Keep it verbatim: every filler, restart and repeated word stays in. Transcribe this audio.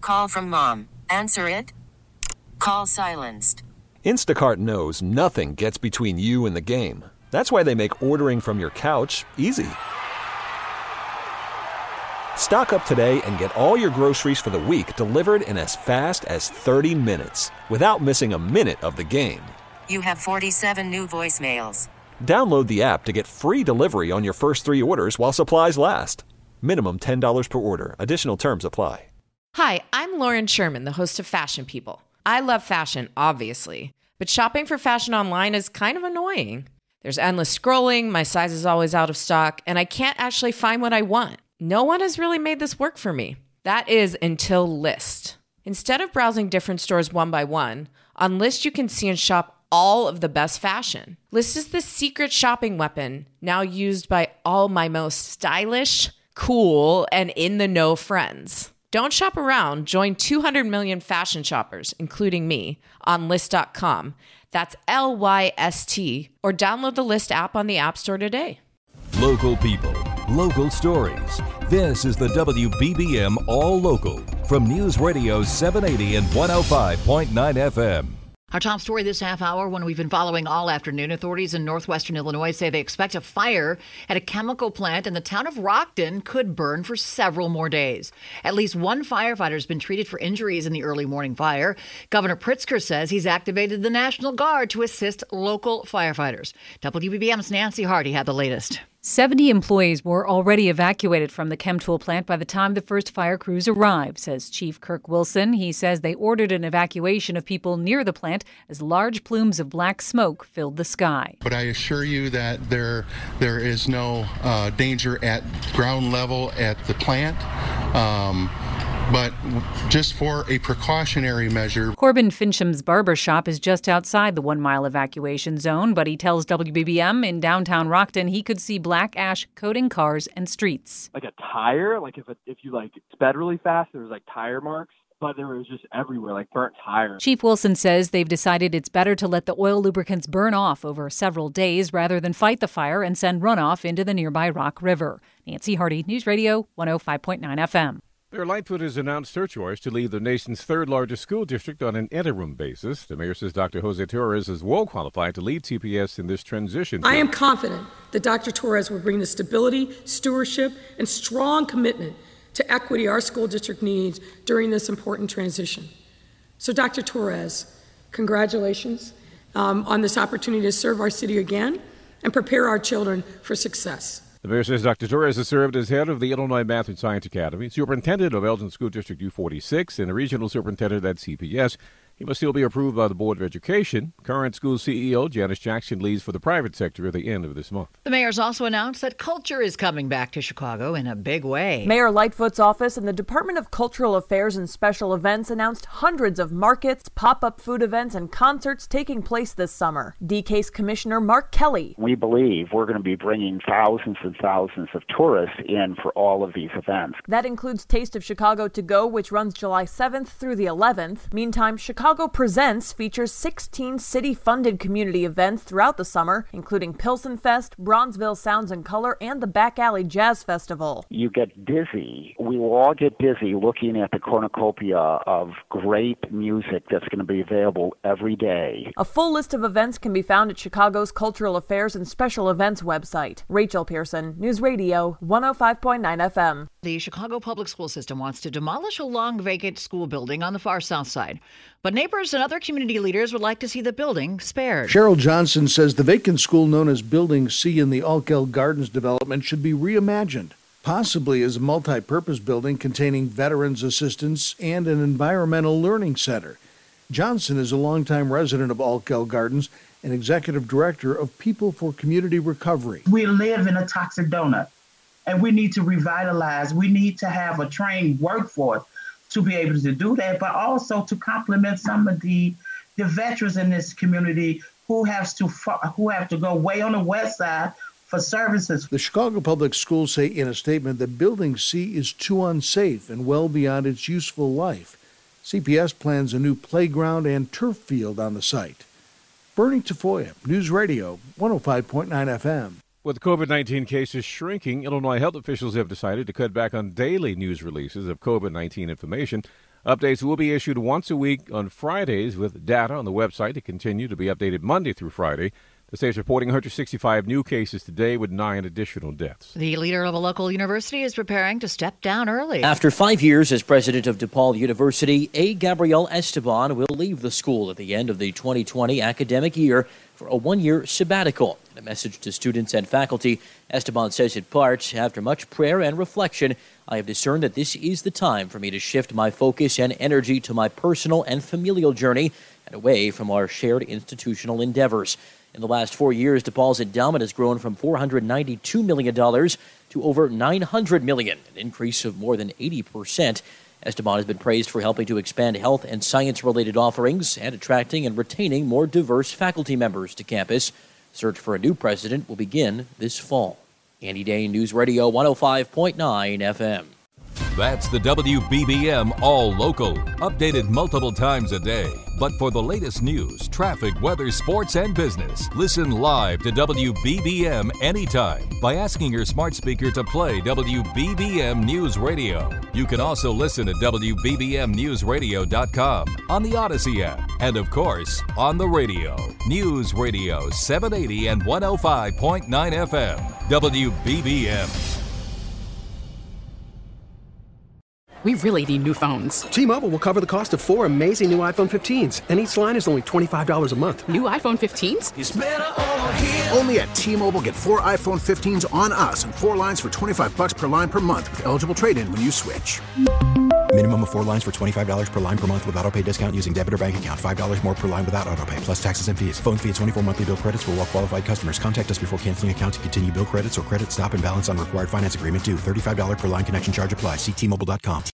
Call from mom. Answer it. Call silenced. Instacart knows nothing gets between you and the game. That's why they make ordering from your couch easy. Stock up today and get all your groceries for the week delivered in as fast as thirty minutes without missing a minute of the game. You have forty-seven new voicemails. Download the app to get free delivery on your first three orders while supplies last. Minimum ten dollars per order. Additional terms apply. Hi, I'm Lauren Sherman, the host of Fashion People. I love fashion, obviously, but shopping for fashion online is kind of annoying. There's endless scrolling, my size is always out of stock, and I can't actually find what I want. No one has really made this work for me. That is until Lyst. Instead of browsing different stores one by one, on Lyst you can see and shop all of the best fashion. Lyst is the secret shopping weapon now used by all my most stylish, cool, and in-the-know friends. Don't shop around. Join two hundred million fashion shoppers, including me, on Lyst dot com. That's L Y S T, or download the Lyst app on the App Store today. Local people, local stories. This is the W B B M All Local from News Radio seven eighty and one oh five point nine F M. Our top story this half hour, one we've been following all afternoon. Authorities in northwestern Illinois say they expect a fire at a chemical plant in the town of Rockton could burn for several more days. At least one firefighter has been treated for injuries in the early morning fire. Governor Pritzker says he's activated the National Guard to assist local firefighters. W B B M's Nancy Hardy had the latest. seventy employees were already evacuated from the Chemtool plant by the time the first fire crews arrived, says Chief Kirk Wilson. He says they ordered an evacuation of people near the plant as large plumes of black smoke filled the sky. But I assure you that there there is no uh, danger at ground level at the plant. Um, But just for a precautionary measure. Corbin Fincham's barber shop is just outside the one-mile evacuation zone, but he tells W B B M in downtown Rockton he could see black ash coating cars and streets. Like a tire, like if it, if you like sped really fast, there was like tire marks, but there was just everywhere, like burnt tires. Chief Wilson says they've decided it's better to let the oil lubricants burn off over several days rather than fight the fire and send runoff into the nearby Rock River. Nancy Hardy, News Radio one oh five point nine F M. Mayor Lightfoot has announced search warrants to lead the nation's third-largest school district on an interim basis. The mayor says Doctor Jose Torres is well qualified to lead C P S in this transition. I am confident that Doctor Torres will bring the stability, stewardship, and strong commitment to equity our school district needs during this important transition. So, Doctor Torres, congratulations um, on this opportunity to serve our city again and prepare our children for success. The mayor says Doctor Torres has served as head of the Illinois Math and Science Academy, superintendent of Elgin School District U forty-six, and a regional superintendent at C P S. He must still be approved by the Board of Education. Current school C E O Janice Jackson leaves for the private sector at the end of this month. The mayor's also announced that culture is coming back to Chicago in a big way. Mayor Lightfoot's office and the Department of Cultural Affairs and Special Events announced hundreds of markets, pop-up food events, and concerts taking place this summer. D K's Commissioner Mark Kelly. We believe we're going to be bringing thousands and thousands of tourists in for all of these events. That includes Taste of Chicago to Go, which runs July seventh through the eleventh. Meantime, Chicago Chicago Presents features sixteen city-funded community events throughout the summer, including Pilsen Fest, Bronzeville Sounds and Color, and the Back Alley Jazz Festival. You get dizzy. We will all get dizzy looking at the cornucopia of great music that's going to be available every day. A full list of events can be found at Chicago's Cultural Affairs and Special Events website. Rachel Pearson, News Radio one oh five point nine F M. The Chicago Public School System wants to demolish a long vacant school building on the far south side. But neighbors and other community leaders would like to see the building spared. Cheryl Johnson says the vacant school known as Building C in the Alkel Gardens development should be reimagined, possibly as a multi-purpose building containing veterans assistance and an environmental learning center. Johnson is a longtime resident of Alkel Gardens and executive director of People for Community Recovery. We live in a toxic donut, and we need to revitalize. We need to have a trained workforce to be able to do that, but also to complement some of the, the veterans in this community who have to who have to go way on the west side for services. The Chicago Public Schools say in a statement that Building C is too unsafe and well beyond its useful life. C P S plans a new playground and turf field on the site. Bernie Tafoya, News Radio one oh five point nine F M. With COVID nineteen cases shrinking, Illinois health officials have decided to cut back on daily news releases of COVID nineteen information. Updates will be issued once a week on Fridays with data on the website to continue to be updated Monday through Friday. The state's reporting one hundred sixty-five new cases today with nine additional deaths. The leader of a local university is preparing to step down early. After five years as president of DePaul University, A. Gabriel Esteban will leave the school at the end of the twenty twenty academic year for a one-year sabbatical. In a message to students and faculty, Esteban says in part, after much prayer and reflection, I have discerned that this is the time for me to shift my focus and energy to my personal and familial journey and away from our shared institutional endeavors. In the last four years, DePaul's endowment has grown from four hundred ninety-two million dollars to over nine hundred million dollars, an increase of more than eighty percent. Esteban has been praised for helping to expand health and science-related offerings and attracting and retaining more diverse faculty members to campus. Search for a new president will begin this fall. Andy Day, News Radio one oh five point nine F M. That's the W B B M All Local, updated multiple times a day. But for the latest news, traffic, weather, sports, and business, listen live to W B B M anytime by asking your smart speaker to play W B B M News Radio. You can also listen at W B B M news radio dot com, on the Odyssey app, and of course, on the radio. News Radio seven eighty and one oh five point nine F M, W B B M. We really need new phones. T-Mobile will cover the cost of four amazing new iPhone fifteens, and each line is only twenty-five dollars a month. New iPhone fifteens? It's better over here. Only at T-Mobile, get four iPhone fifteens on us and four lines for twenty-five bucks per line per month with eligible trade-in when you switch. Minimum of four lines for twenty-five dollars per line per month with autopay discount using debit or bank account. five dollars more per line without autopay, plus taxes and fees. Phone fee at twenty-four monthly bill credits for well-qualified customers. Contact us before canceling account to continue bill credits or credit stop and balance on required finance agreement due. thirty-five dollars per line connection charge applies. See T Mobile dot com.